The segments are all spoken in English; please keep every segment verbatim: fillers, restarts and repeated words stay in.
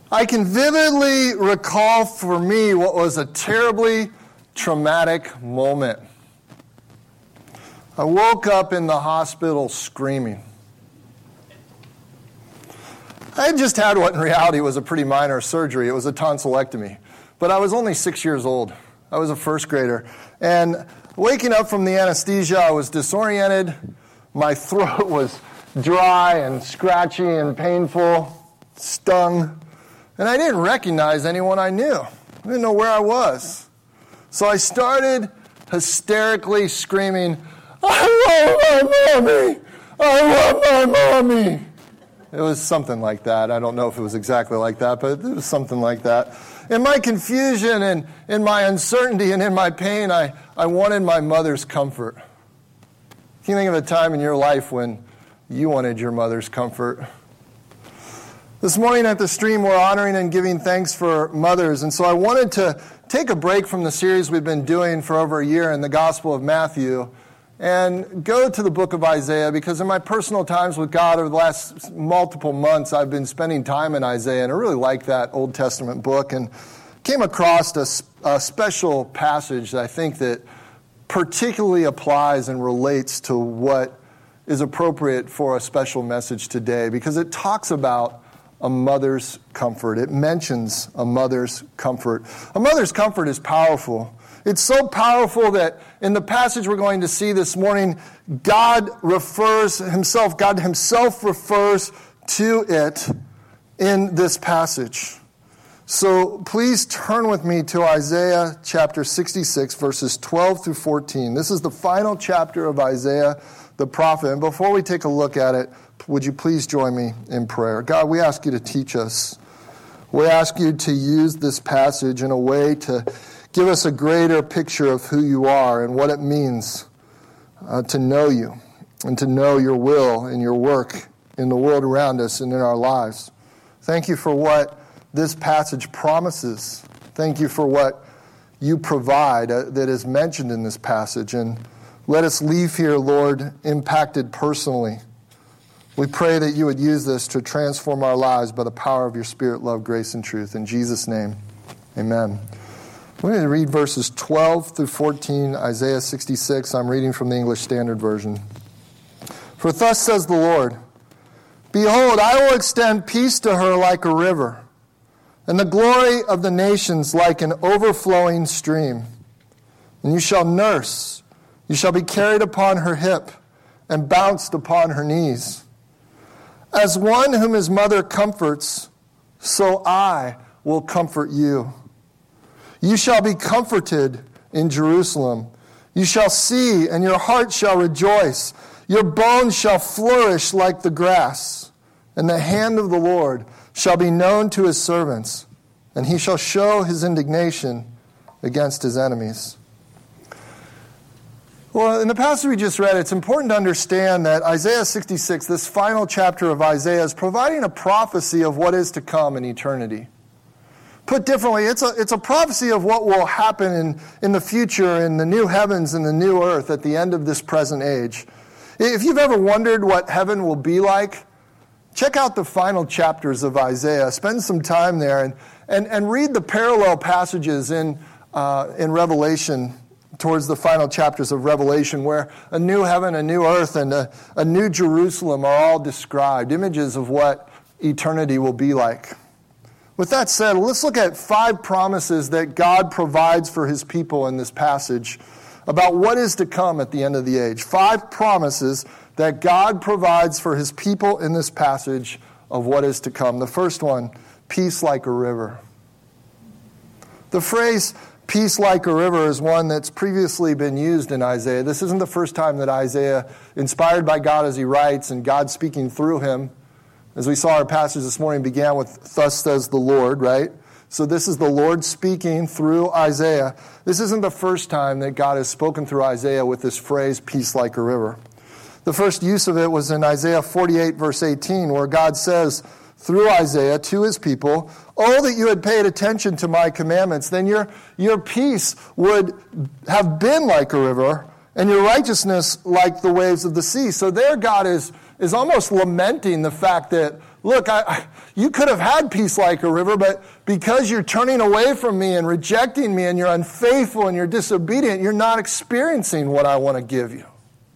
I can vividly recall for me what was a terribly traumatic moment. I woke up in the hospital screaming. I had just had what in reality was a pretty minor surgery. It was a tonsillectomy. But I was only six years old. I was a first grader. And waking up from the anesthesia, I was disoriented. My throat was dry and scratchy and painful, stung. And I didn't recognize anyone I knew. I didn't know where I was. So I started hysterically screaming, I want my mommy! I want my mommy! It was something like that. I don't know if it was exactly like that, but it was something like that. In my confusion and in my uncertainty and in my pain, I, I wanted my mother's comfort. Can you think of a time in your life when you wanted your mother's comfort? This morning at the stream, we're honoring and giving thanks for mothers. And so I wanted to take a break from the series we've been doing for over a year in the Gospel of Matthew and go to the book of Isaiah, because in my personal times with God over the last multiple months, I've been spending time in Isaiah, and I really like that Old Testament book, and came across a, a special passage that I think that particularly applies and relates to what is appropriate for a special message today, because it talks about a mother's comfort. It mentions a mother's comfort. A mother's comfort is powerful. It's so powerful that in the passage we're going to see this morning, God refers himself, God himself refers to it in this passage. So please turn with me to Isaiah chapter sixty-six, verses twelve through fourteen. This is the final chapter of Isaiah the prophet. And before we take a look at it, would you please join me in prayer? God, we ask you to teach us. We ask you to use this passage in a way to give us a greater picture of who you are and what it means uh, to know you and to know your will and your work in the world around us and in our lives. Thank you for what this passage promises. Thank you for what you provide uh, that is mentioned in this passage. And let us leave here, Lord, impacted personally. We pray that you would use this to transform our lives by the power of your Spirit, love, grace, and truth. In Jesus' name, amen. We're going to read verses twelve through fourteen, Isaiah sixty-six. I'm reading from the English Standard Version. For thus says the Lord, Behold, I will extend peace to her like a river, and the glory of the nations like an overflowing stream. And you shall nurse, you shall be carried upon her hip, and bounced upon her knees. As one whom his mother comforts, so I will comfort you. You shall be comforted in Jerusalem. You shall see, and your heart shall rejoice. Your bones shall flourish like the grass. And the hand of the Lord shall be known to his servants, and he shall show his indignation against his enemies. Well, in the passage we just read, it's important to understand that Isaiah sixty-six, this final chapter of Isaiah, is providing a prophecy of what is to come in eternity. Put differently, it's a, it's a prophecy of what will happen in, in the future, in the new heavens and the new earth at the end of this present age. If you've ever wondered what heaven will be like, check out the final chapters of Isaiah. Spend some time there and, and, and read the parallel passages in, uh, in Revelation, towards the final chapters of Revelation, where a new heaven, a new earth, and a, a new Jerusalem are all described, images of what eternity will be like. With that said, let's look at five promises that God provides for his people in this passage about what is to come at the end of the age. Five promises that God provides for his people in this passage of what is to come. The first one, peace like a river. The phrase peace like a river is one that's previously been used in Isaiah. This isn't the first time that Isaiah, inspired by God as he writes and God speaking through him, as we saw our passage this morning, began with, thus says the Lord, right? So this is the Lord speaking through Isaiah. This isn't the first time that God has spoken through Isaiah with this phrase, peace like a river. The first use of it was in Isaiah forty-eight, verse eighteen, where God says, through Isaiah to his people, oh, that you had paid attention to my commandments, then your, your peace would have been like a river, and your righteousness like the waves of the sea. So there God is, is almost lamenting the fact that look, I, I, you could have had peace like a river, but because you're turning away from me and rejecting me and you're unfaithful and you're disobedient, you're not experiencing what I want to give you.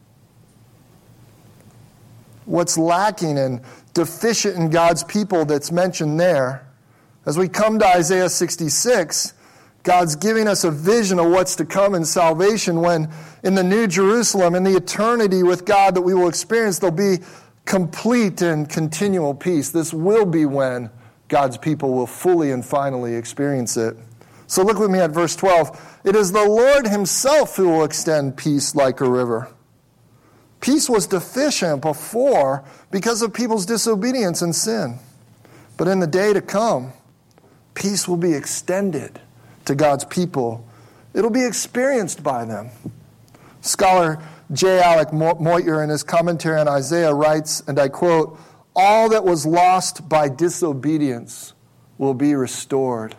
What's lacking and deficient in God's people that's mentioned there, as we come to Isaiah sixty-six, God's giving us a vision of what's to come in salvation when in the New Jerusalem, in the eternity with God that we will experience, there'll be complete and continual peace. This will be when God's people will fully and finally experience it. So look with me at verse twelve. It is the Lord himself who will extend peace like a river. Peace was deficient before because of people's disobedience and sin. But in the day to come, peace will be extended to God's people. It'll be experienced by them. Scholar J. Alec Motyer in his commentary on Isaiah writes, and I quote, "All that was lost by disobedience will be restored."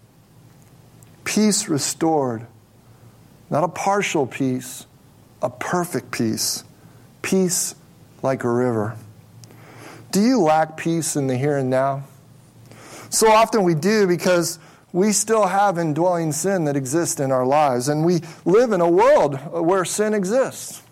Peace restored. Not a partial peace, a perfect peace. Peace like a river. Do you lack peace in the here and now? So often we do because we still have indwelling sin that exists in our lives, and we live in a world where sin exists.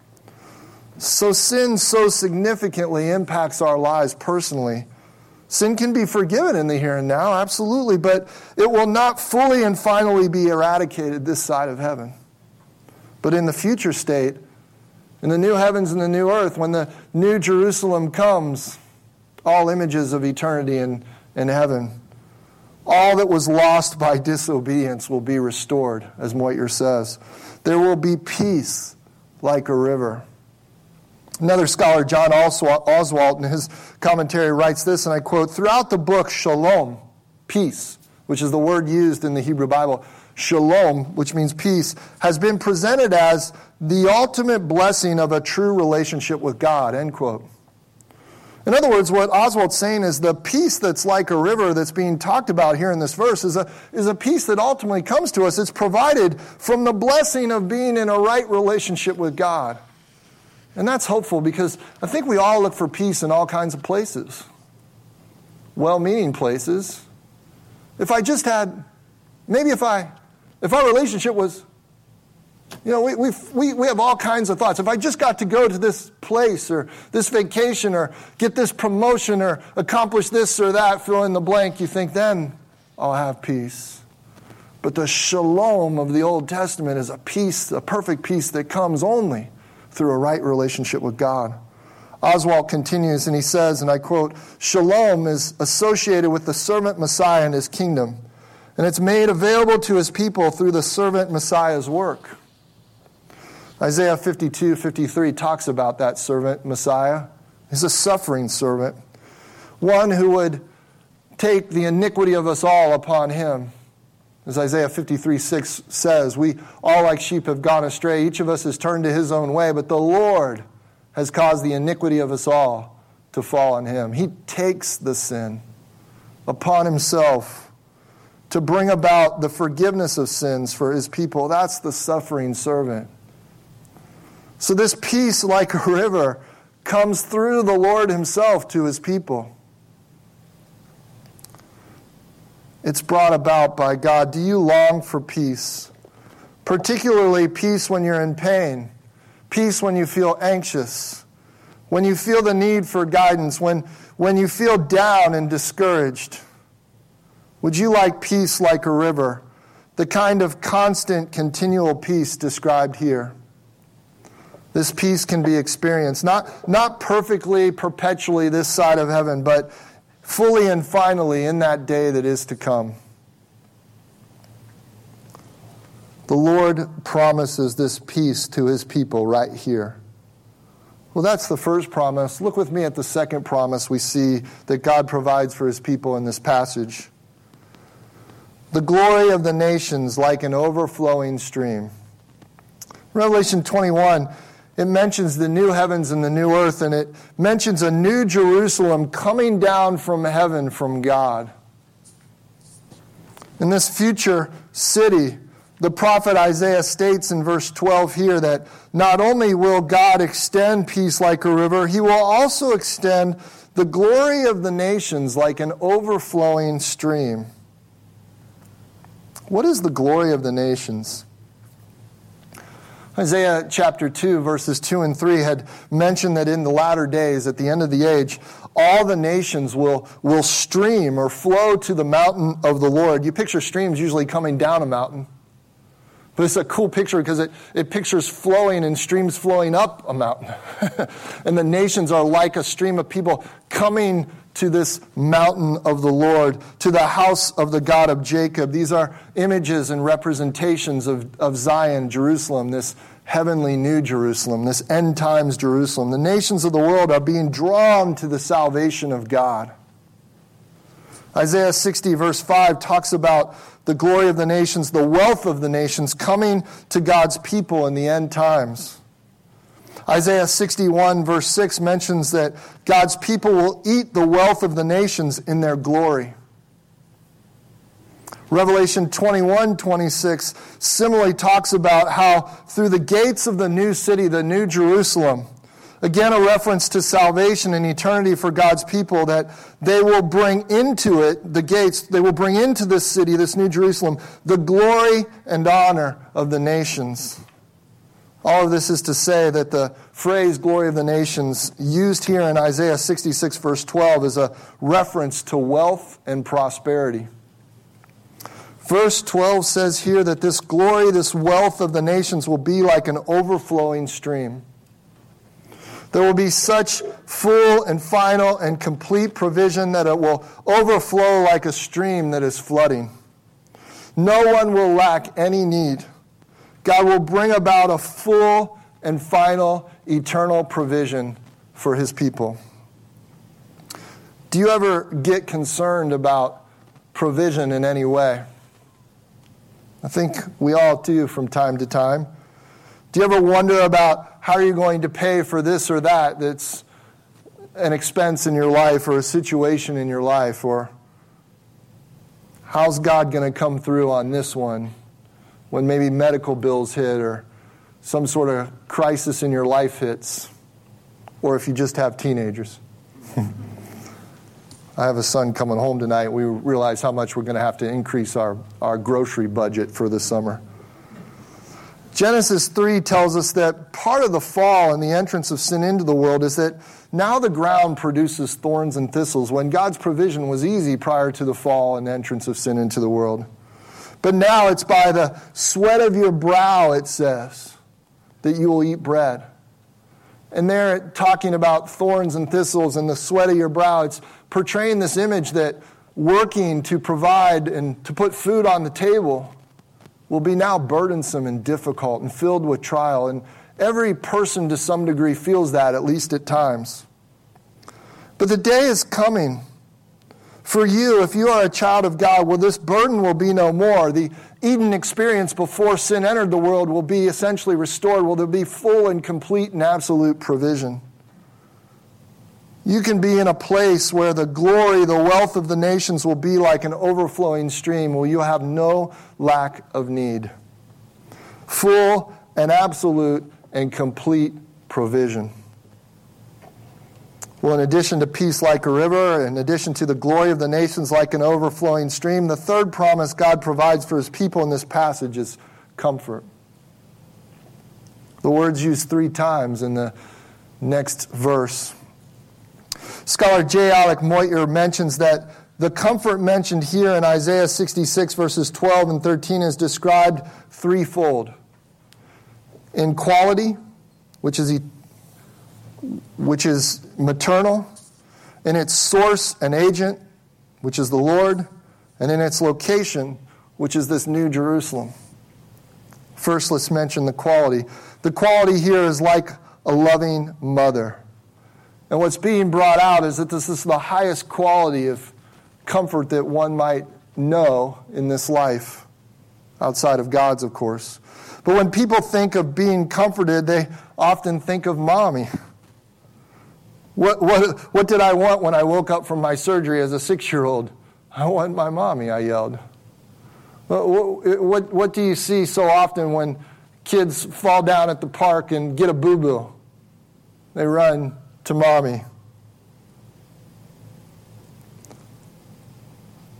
So sin so significantly impacts our lives personally. Sin can be forgiven in the here and now, absolutely, but it will not fully and finally be eradicated this side of heaven. But in the future state, in the new heavens and the new earth, when the new Jerusalem comes, all images of eternity in, in heaven, all that was lost by disobedience will be restored, as Motyer says. There will be peace like a river. Another scholar, John Oswalt, in his commentary writes this, and I quote, "Throughout the book, shalom, peace, which is the word used in the Hebrew Bible, shalom, which means peace, has been presented as the ultimate blessing of a true relationship with God," end quote. In other words, what Oswald's saying is the peace that's like a river that's being talked about here in this verse is a, is a peace that ultimately comes to us. It's provided from the blessing of being in a right relationship with God. And that's hopeful because I think we all look for peace in all kinds of places. Well-meaning places. If I just had, maybe if I, if our relationship was, you know, we, we we have all kinds of thoughts. If I just got to go to this place or this vacation or get this promotion or accomplish this or that, fill in the blank, you think then I'll have peace. But the shalom of the Old Testament is a peace, a perfect peace that comes only through a right relationship with God. Oswalt continues and he says, and I quote, "Shalom is associated with the servant Messiah and his kingdom, and it's made available to his people through the servant Messiah's work." Isaiah fifty-two, fifty-three talks about that servant Messiah. He's a suffering servant, one who would take the iniquity of us all upon him. As Isaiah fifty-three, six says, "We all like sheep have gone astray. Each of us has turned to his own way, but the Lord has caused the iniquity of us all to fall on him." He takes the sin upon himself to bring about the forgiveness of sins for his people. That's the suffering servant. So this peace like a river comes through the Lord himself to his people. It's brought about by God. Do you long for peace? Particularly peace when you're in pain. Peace when you feel anxious. When you feel the need for guidance. When, when you feel down and discouraged. Would you like peace like a river? The kind of constant, continual peace described here. This peace can be experienced, not, not perfectly, perpetually this side of heaven, but fully and finally in that day that is to come. The Lord promises this peace to his people right here. Well, that's the first promise. Look with me at the second promise we see that God provides for his people in this passage. The glory of the nations like an overflowing stream. Revelation twenty-one, it mentions the new heavens and the new earth, and it mentions a new Jerusalem coming down from heaven from God. In this future city, the prophet Isaiah states in verse twelve here that not only will God extend peace like a river, he will also extend the glory of the nations like an overflowing stream. What is the glory of the nations? Isaiah chapter two, verses two and three had mentioned that in the latter days, at the end of the age, all the nations will, will stream or flow to the mountain of the Lord. You picture streams usually coming down a mountain. But it's a cool picture because it, it pictures flowing and streams flowing up a mountain. And the nations are like a stream of people coming to this mountain of the Lord, to the house of the God of Jacob. These are images and representations of, of Zion, Jerusalem, this heavenly new Jerusalem, this end times Jerusalem. The nations of the world are being drawn to the salvation of God. Isaiah sixty verse five talks about the glory of the nations, the wealth of the nations coming to God's people in the end times. Isaiah sixty-one verse six mentions that God's people will eat the wealth of the nations in their glory. Revelation twenty-one twenty-six similarly talks about how through the gates of the new city, the new Jerusalem, again a reference to salvation and eternity for God's people, that they will bring into it, the gates, they will bring into this city, this new Jerusalem, the glory and honor of the nations. All of this is to say that the phrase glory of the nations used here in Isaiah sixty-six verse twelve is a reference to wealth and prosperity. Verse twelve says here that this glory, this wealth of the nations will be like an overflowing stream. There will be such full and final and complete provision that it will overflow like a stream that is flooding. No one will lack any need. God will bring about a full and final eternal provision for his people. Do you ever get concerned about provision in any way? I think we all do from time to time. Do you ever wonder about how are you going to pay for this or that that's an expense in your life or a situation in your life? Or how's God going to come through on this one when maybe medical bills hit or some sort of crisis in your life hits? Or if you just have teenagers. I have a son coming home tonight. We realize how much we're going to have to increase our, our grocery budget for this summer. Genesis three tells us that part of the fall and the entrance of sin into the world is that now the ground produces thorns and thistles when God's provision was easy prior to the fall and entrance of sin into the world. But now it's by the sweat of your brow, it says, that you will eat bread. And they're talking about thorns and thistles and the sweat of your brow. It's portraying this image that working to provide and to put food on the table will be now burdensome and difficult and filled with trial. And every person to some degree feels that, at least at times. But the day is coming for you, if you are a child of God, well, this burden will be no more. The Eden experience before sin entered the world will be essentially restored. Will there be full and complete and absolute provision? You can be in a place where the glory, the wealth of the nations will be like an overflowing stream, where you have no lack of need. Full and absolute and complete provision. Well, in addition to peace like a river, in addition to the glory of the nations like an overflowing stream, the third promise God provides for his people in this passage is comfort. The word's used three times in the next verse. Scholar J. Alec Moyer mentions that the comfort mentioned here in Isaiah sixty-six verses twelve and thirteen is described threefold. In quality, which is which is maternal, in its source and agent, which is the Lord, and in its location, which is this new Jerusalem. First, let's mention the quality. The quality here is like a loving mother. And what's being brought out is that this is the highest quality of comfort that one might know in this life, outside of God's, of course. But when people think of being comforted, they often think of mommy. What, what, what did I want when I woke up from my surgery as a six-year-old? I want my mommy, I yelled. What, what, what do you see so often when kids fall down at the park and get a boo-boo? They run to mommy.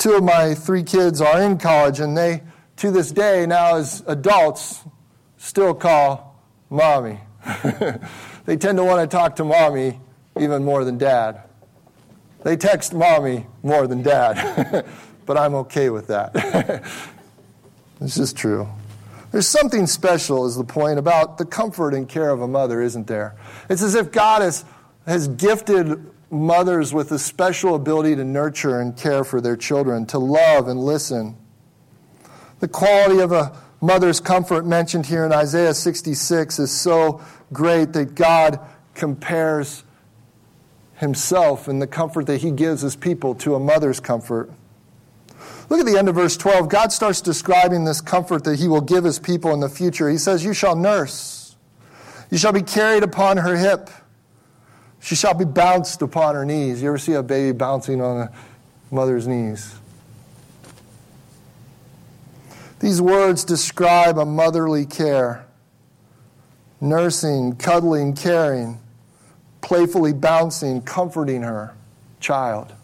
two of my three kids are in college, and they, to this day, now as adults, still call mommy. They tend to want to talk to mommy even more than dad. They text mommy more than dad, but I'm okay with that. It's just true. There's something special, is the point, about the comfort and care of a mother, isn't there? It's as if God has, has gifted mothers with a special ability to nurture and care for their children, to love and listen. The quality of a mother's comfort mentioned here in Isaiah sixty-six is so great that God compares himself and the comfort that he gives his people to a mother's comfort. Look at the end of verse twelve. God starts describing this comfort that he will give his people in the future. He says, "You shall nurse. You shall be carried upon her hip. She shall be bounced upon her knees." You ever see a baby bouncing on a mother's knees? These words describe a motherly care. Nursing, cuddling, caring, playfully bouncing, comforting her child.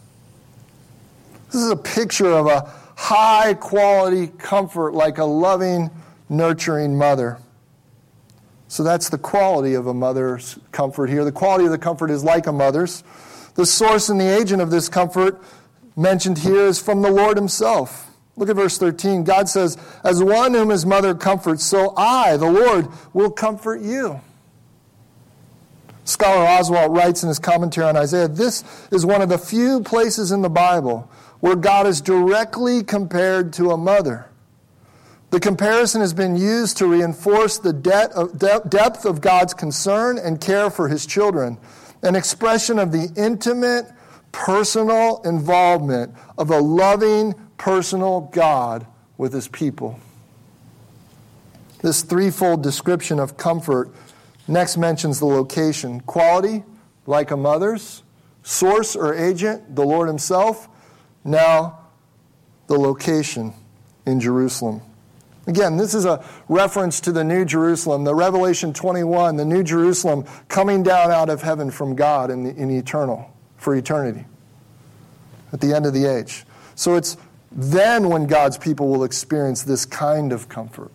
This is a picture of a high-quality comfort, like a loving, nurturing mother. So that's the quality of a mother's comfort here. The quality of the comfort is like a mother's. The source and the agent of this comfort mentioned here is from the Lord himself. Look at verse thirteen. God says, "As one whom his mother comforts, so I, the Lord, will comfort you." Scholar Oswalt writes in his commentary on Isaiah, this is one of the few places in the Bible where God is directly compared to a mother. The comparison has been used to reinforce the depth of God's concern and care for his children, an expression of the intimate, personal involvement of a loving, personal God with his people. This threefold description of comfort next mentions the location. Quality, like a mother's. Source or agent, the Lord himself. Now, the location in Jerusalem. Again, this is a reference to the New Jerusalem, the Revelation twenty-one, the New Jerusalem coming down out of heaven from God in, the, in eternal, for eternity, at the end of the age. So it's then when God's people will experience this kind of comfort.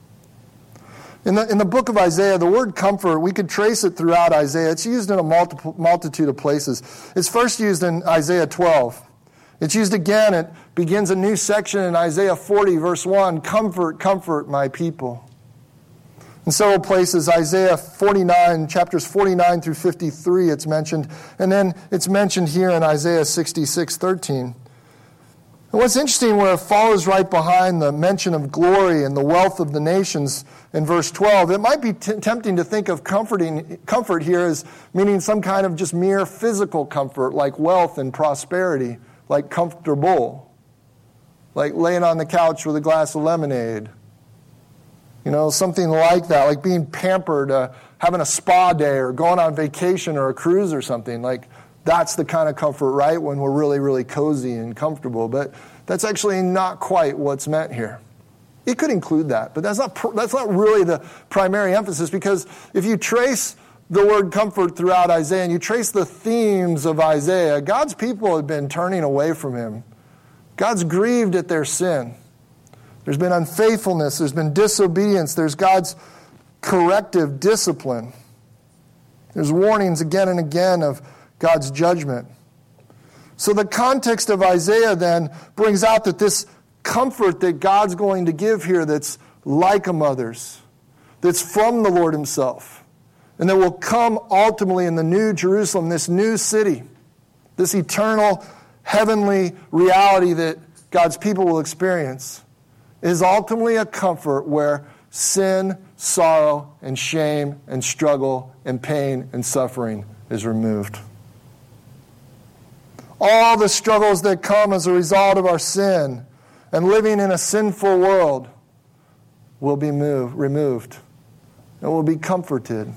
In the, in the book of Isaiah, the word comfort, we could trace it throughout Isaiah. It's used in a multiple, multitude of places. It's first used in Isaiah twelve. It's used again. It begins a new section in Isaiah forty, verse one. Comfort, comfort my people. In several places, Isaiah forty-nine, chapters forty-nine through fifty-three, it's mentioned. And then it's mentioned here in Isaiah sixty-six, thirteen. And what's interesting, where it follows right behind the mention of glory and the wealth of the nations in verse twelve, it might be t- tempting to think of comforting comfort here as meaning some kind of just mere physical comfort, like wealth and prosperity, like comfortable, like laying on the couch with a glass of lemonade. You know, something like that, like being pampered, uh, having a spa day or going on vacation or a cruise or something. Like, that's the kind of comfort, right, when we're really, really cozy and comfortable. But that's actually not quite what's meant here. It could include that, but that's not pr- that's not really the primary emphasis, because if you trace the word comfort throughout Isaiah and you trace the themes of Isaiah, God's people have been turning away from him. God's grieved at their sin. There's been unfaithfulness. There's been disobedience. There's God's corrective discipline. There's warnings again and again of God's judgment. So the context of Isaiah then brings out that this comfort that God's going to give here, that's like a mother's, that's from the Lord himself, and that will come ultimately in the New Jerusalem, this new city, this eternal heavenly reality that God's people will experience, is ultimately a comfort where sin, sorrow, and shame, and struggle, and pain, and suffering is removed. All the struggles that come as a result of our sin and living in a sinful world will be moved, removed, and will be comforted.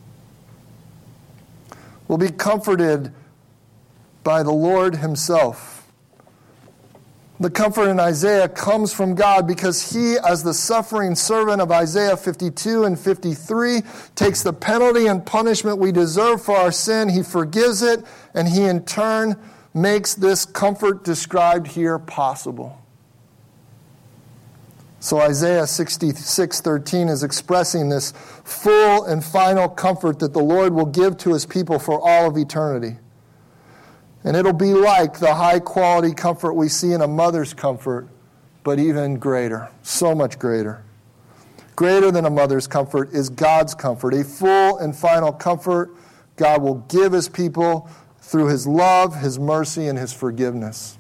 Will be comforted by the Lord himself. The comfort in Isaiah comes from God because he, as the suffering servant of Isaiah fifty-two and fifty-three, takes the penalty and punishment we deserve for our sin. He forgives it, and he in turn makes this comfort described here possible. So Isaiah sixty-six thirteen is expressing this full and final comfort that the Lord will give to his people for all of eternity. And it'll be like the high-quality comfort we see in a mother's comfort, but even greater, so much greater. Greater than a mother's comfort is God's comfort, a full and final comfort God will give his people through his love, his mercy, and his forgiveness.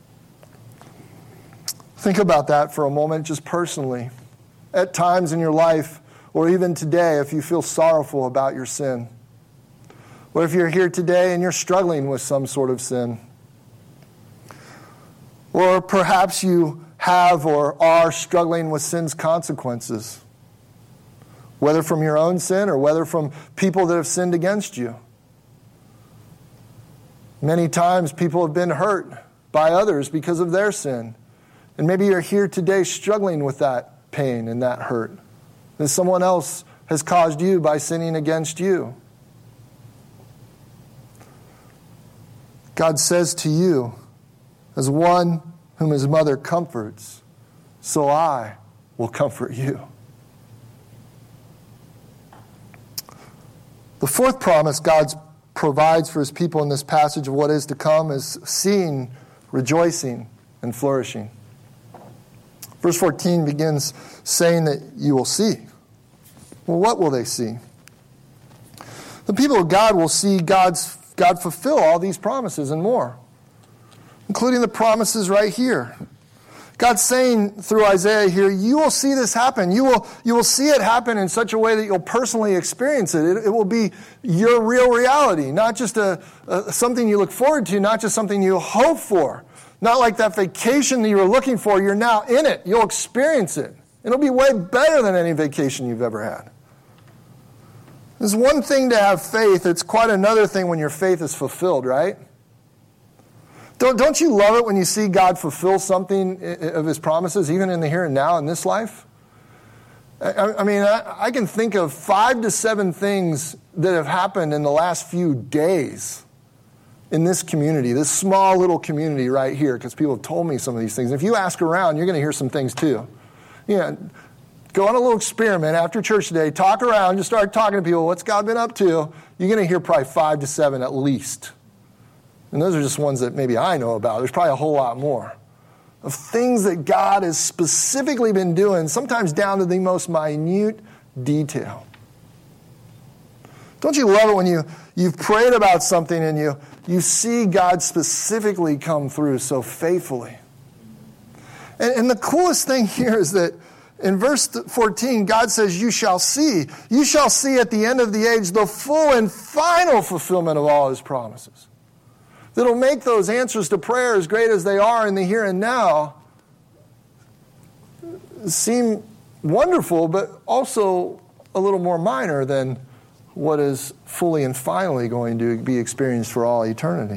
Think about that for a moment, just personally. At times in your life, or even today, if you feel sorrowful about your sin, or if you're here today and you're struggling with some sort of sin, or perhaps you have or are struggling with sin's consequences, whether from your own sin or whether from people that have sinned against you. Many times people have been hurt by others because of their sin. And maybe you're here today struggling with that pain and that hurt that someone else has caused you by sinning against you. God says to you, as one whom his mother comforts, so I will comfort you. The fourth promise God provides for his people in this passage of what is to come is seeing, rejoicing, and flourishing. Verse fourteen begins saying that you will see. Well, what will they see? The people of God will see God's God fulfill all these promises and more, including the promises right here. God's saying through Isaiah here, you will see this happen. You will, you will see it happen in such a way that you'll personally experience it. It, it will be your real reality, not just a, a something you look forward to, not just something you hope for. Not like that vacation that you were looking for, you're now in it. You'll experience it. It'll be way better than any vacation you've ever had. It's one thing to have faith. It's quite another thing when your faith is fulfilled, right? Don't, don't you love it when you see God fulfill something of his promises, even in the here and now in this life? I, I mean, I, I can think of five to seven things that have happened in the last few days in this community, this small little community right here, because people have told me some of these things. If you ask around, you're going to hear some things too. Yeah, go on a little experiment after church today, talk around, just start talking to people, what's God been up to? You're going to hear probably five to seven at least. And those are just ones that maybe I know about. There's probably a whole lot more of things that God has specifically been doing, sometimes down to the most minute detail. Don't you love it when you, you've prayed about something and you, you see God specifically come through so faithfully? And, and the coolest thing here is that in verse fourteen, God says, you shall see. You shall see at the end of the age the full and final fulfillment of all his promises. That'll make those answers to prayer, as great as they are in the here and now, seem wonderful, but also a little more minor than what is fully and finally going to be experienced for all eternity.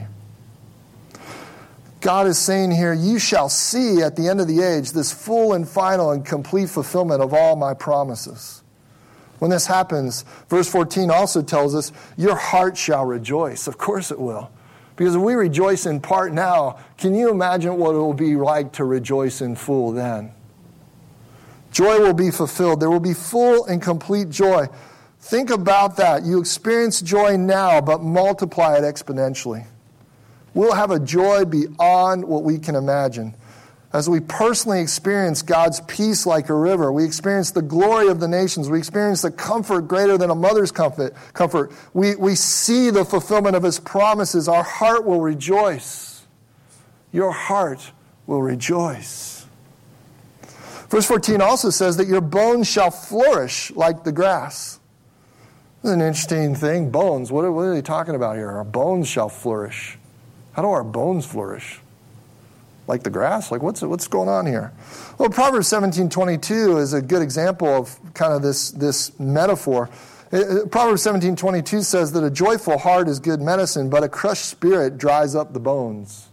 God is saying here, you shall see at the end of the age this full and final and complete fulfillment of all my promises. When this happens, verse fourteen also tells us, your heart shall rejoice. Of course it will. Because if we rejoice in part now, can you imagine what it will be like to rejoice in full then? Joy will be fulfilled. There will be full and complete joy. Think about that. You experience joy now, but multiply it exponentially. We'll have a joy beyond what we can imagine. As we personally experience God's peace like a river, we experience the glory of the nations, we experience the comfort greater than a mother's comfort. comfort. We, we see the fulfillment of his promises. Our heart will rejoice. Your heart will rejoice. Verse fourteen also says that your bones shall flourish like the grass. This is an interesting thing. Bones, what are, what are they talking about here? Our bones shall flourish. How do our bones flourish? Like the grass? Like what's what's going on here? Well, Proverbs seventeen twenty-two is a good example of kind of this, this metaphor. Proverbs seventeen twenty-two says that a joyful heart is good medicine, but a crushed spirit dries up the bones.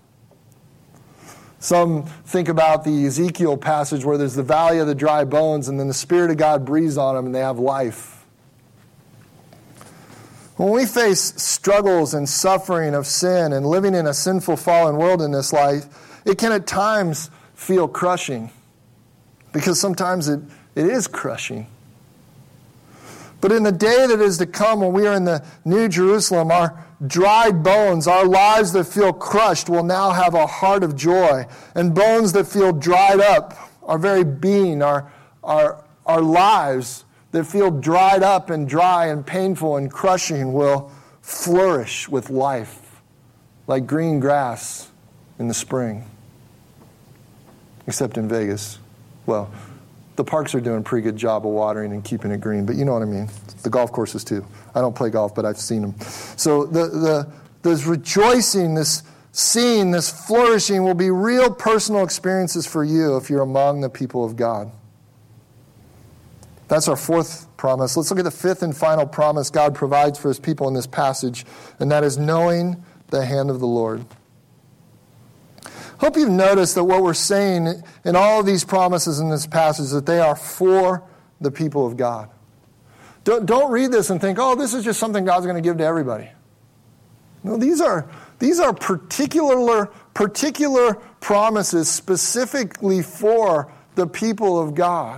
Some think about the Ezekiel passage where there's the valley of the dry bones, and then the Spirit of God breathes on them and they have life. When we face struggles and suffering of sin and living in a sinful, fallen world in this life, it can at times feel crushing, because sometimes it, it is crushing. But in the day that is to come, when we are in the New Jerusalem, our dried bones, our lives that feel crushed, will now have a heart of joy. And bones that feel dried up, our very being, our, our, our lives that feel dried up and dry and painful and crushing, will flourish with life like green grass in the spring. Except in Vegas. Well, the parks are doing a pretty good job of watering and keeping it green, but you know what I mean. The golf courses too. I don't play golf, but I've seen them. So the, the this rejoicing, this seeing, this flourishing will be real personal experiences for you if you're among the people of God. That's our fourth promise. Let's look at the fifth and final promise God provides for his people in this passage, and that is knowing the hand of the Lord. Hope you've noticed that what we're saying in all of these promises in this passage, that they are for the people of God. Don't, don't read this and think, oh, this is just something God's going to give to everybody. No, these are, these are particular, particular promises specifically for the people of God.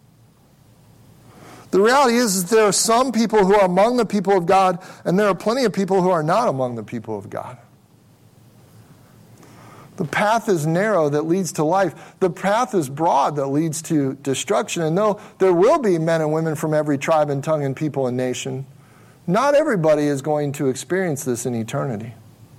The reality is that there are some people who are among the people of God, and there are plenty of people who are not among the people of God. The path is narrow that leads to life. The path is broad that leads to destruction. And though there will be men and women from every tribe and tongue and people and nation, not everybody is going to experience this in eternity.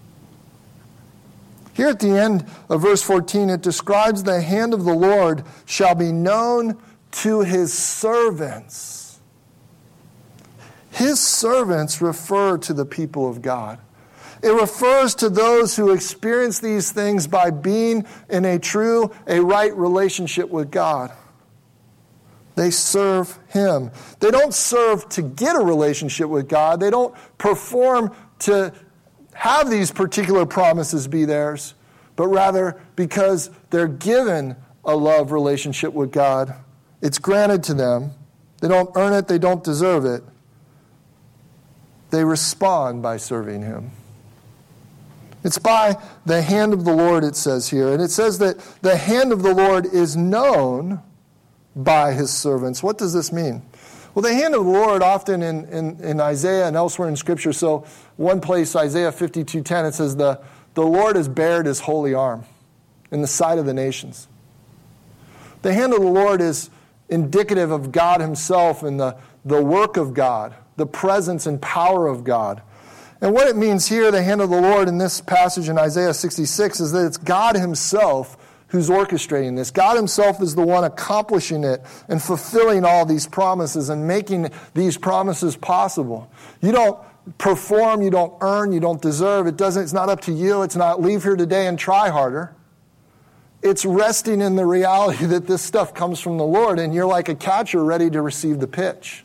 Here at the end of verse fourteen, it describes the hand of the Lord shall be known to his servants. His servants refer to the people of God. It refers to those who experience these things by being in a true, a right relationship with God. They serve him. They don't serve to get a relationship with God. They don't perform to have these particular promises be theirs, but rather because they're given a love relationship with God. It's granted to them. They don't earn it. They don't deserve it. They respond by serving him. It's by the hand of the Lord, it says here. And it says that the hand of the Lord is known by his servants. What does this mean? Well, the hand of the Lord often in, in, in Isaiah and elsewhere in Scripture. So one place, Isaiah fifty-two ten, it says, the, the Lord has bared his holy arm in the sight of the nations. The hand of the Lord is indicative of God himself and the, the work of God, the presence and power of God. And what it means here, the hand of the Lord in this passage in Isaiah sixty-six, is that it's God himself who's orchestrating this. God himself is the one accomplishing it and fulfilling all these promises and making these promises possible. You don't perform, you don't earn, you don't deserve. It doesn't, it's not up to you. It's not leave here today and try harder. It's resting in the reality that this stuff comes from the Lord, and you're like a catcher ready to receive the pitch.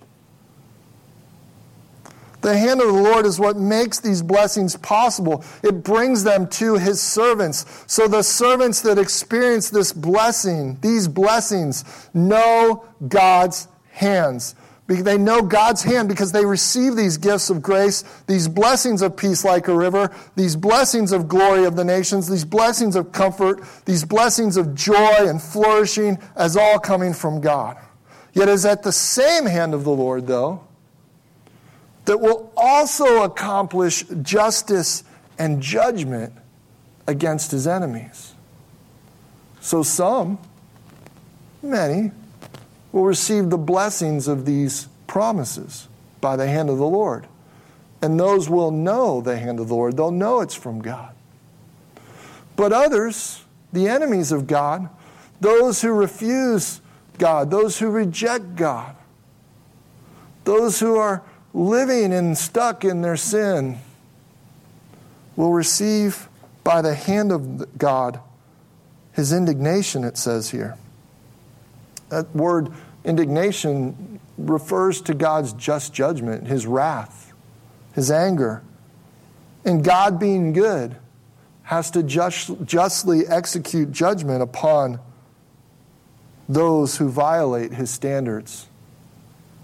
The hand of the Lord is what makes these blessings possible. It brings them to his servants. So the servants that experience this blessing, these blessings, know God's hands. They know God's hand because they receive these gifts of grace, these blessings of peace like a river, these blessings of glory of the nations, these blessings of comfort, these blessings of joy and flourishing as all coming from God. Yet it is at the same hand of the Lord, though, that will also accomplish justice and judgment against his enemies. So some, many, will receive the blessings of these promises by the hand of the Lord. And those will know the hand of the Lord. They'll know it's from God. But others, the enemies of God, those who refuse God, those who reject God, those who are living and stuck in their sin, will receive by the hand of God his indignation, it says here. That word indignation refers to God's just judgment, his wrath, his anger. And God, being good, has to just, justly execute judgment upon those who violate his standards.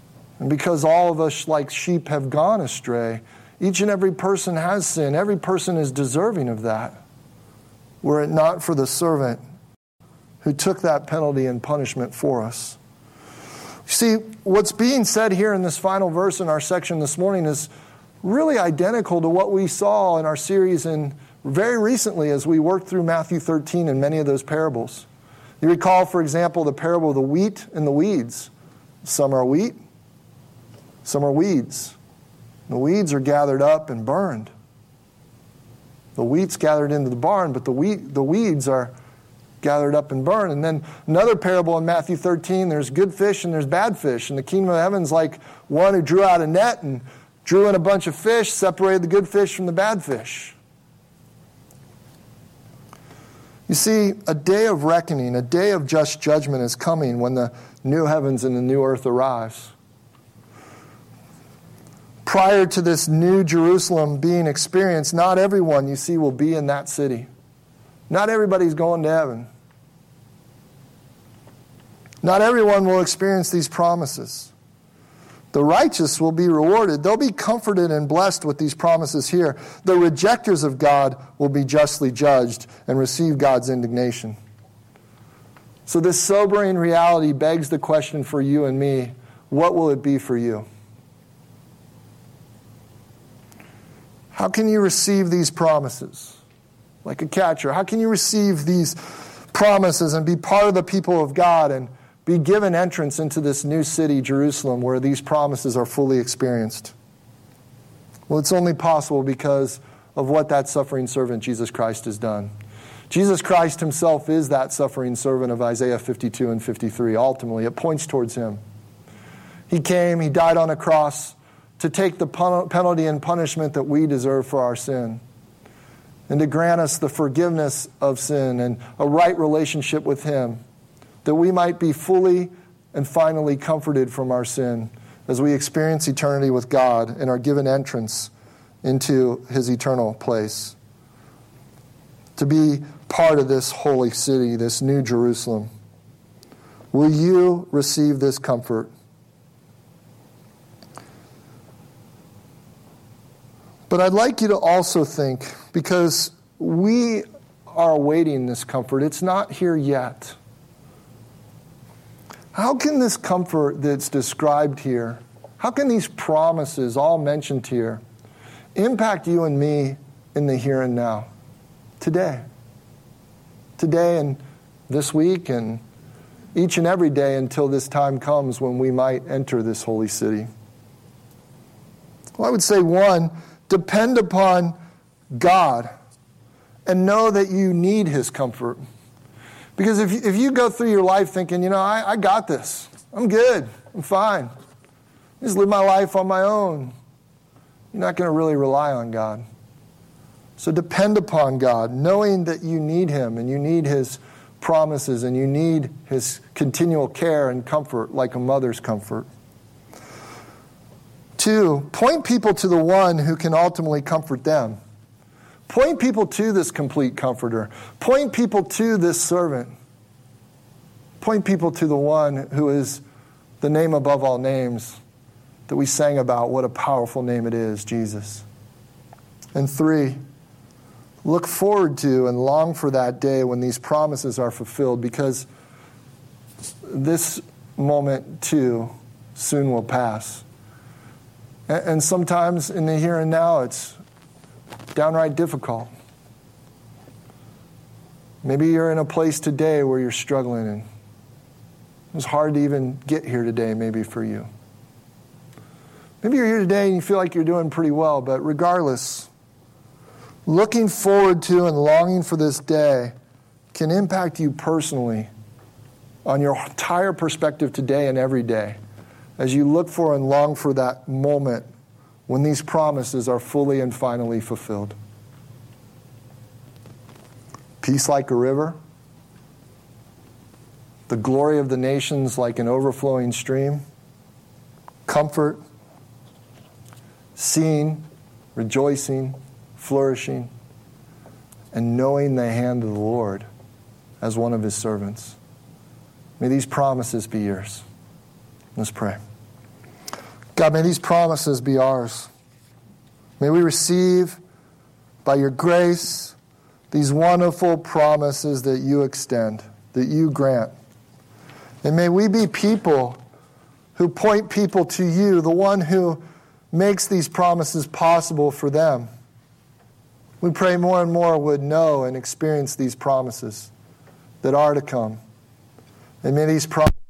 And because all of us like sheep have gone astray, each and every person has sinned. Every person is deserving of that. Were it not for the servant who took that penalty and punishment for us. You see, what's being said here in this final verse in our section this morning is really identical to what we saw in our series in very recently as we worked through Matthew thirteen and many of those parables. You recall, for example, the parable of the wheat and the weeds. Some are wheat, some are weeds. The weeds are gathered up and burned. The wheat's gathered into the barn, but the wheat, the weeds are gathered up and burned. And then another parable in Matthew thirteen, there's good fish and there's bad fish. And the kingdom of heaven's like one who drew out a net and drew in a bunch of fish, separated the good fish from the bad fish. You see, a day of reckoning, a day of just judgment is coming when the new heavens and the new earth arrives. Prior to this new Jerusalem being experienced, not everyone, you see, will be in that city. Not everybody's going to heaven. Not everyone will experience these promises. The righteous will be rewarded. They'll be comforted and blessed with these promises here. The rejectors of God will be justly judged and receive God's indignation. So this sobering reality begs the question for you and me, what will it be for you? How can you receive these promises? Like a catcher, how can you receive these promises and be part of the people of God and be given entrance into this new city, Jerusalem, where these promises are fully experienced? Well, it's only possible because of what that suffering servant, Jesus Christ, has done. Jesus Christ himself is that suffering servant of Isaiah fifty-two and fifty-three. Ultimately, it points towards him. He came, he died on a cross to take the penalty and punishment that we deserve for our sin, and to grant us the forgiveness of sin and a right relationship with him, that we might be fully and finally comforted from our sin as we experience eternity with God and are given entrance into his eternal place. To be part of this holy city, this new Jerusalem. Will you receive this comfort? But I'd like you to also think, because we are awaiting this comfort, it's not here yet. How can this comfort that's described here, how can these promises all mentioned here impact you and me in the here and now? Today. Today and this week and each and every day until this time comes when we might enter this holy city. Well, I would say, one, depend upon God and know that you need his comfort. Because if you, if you go through your life thinking, you know, I, I got this. I'm good. I'm fine. I just live my life on my own. You're not going to really rely on God. So depend upon God, knowing that you need him and you need his promises and you need his continual care and comfort like a mother's comfort. Two, point people to the one who can ultimately comfort them. Point people to this complete comforter. Point people to this servant. Point people to the one who is the name above all names that we sang about. What a powerful name it is, Jesus. And three, look forward to and long for that day when these promises are fulfilled, because this moment too soon will pass. And sometimes in the here and now, it's downright difficult. Maybe you're in a place today where you're struggling and it was hard to even get here today, maybe for you. Maybe you're here today and you feel like you're doing pretty well, but regardless, looking forward to and longing for this day can impact you personally on your entire perspective today and every day, as you look for and long for that moment when these promises are fully and finally fulfilled. Peace like a river, the glory of the nations like an overflowing stream, comfort, seeing, rejoicing, flourishing, and knowing the hand of the Lord as one of his servants. May these promises be yours. Let's pray. God, may these promises be ours. May we receive, by your grace, these wonderful promises that you extend, that you grant. And may we be people who point people to you, the one who makes these promises possible for them. We pray more and more would know and experience these promises that are to come. And may these promises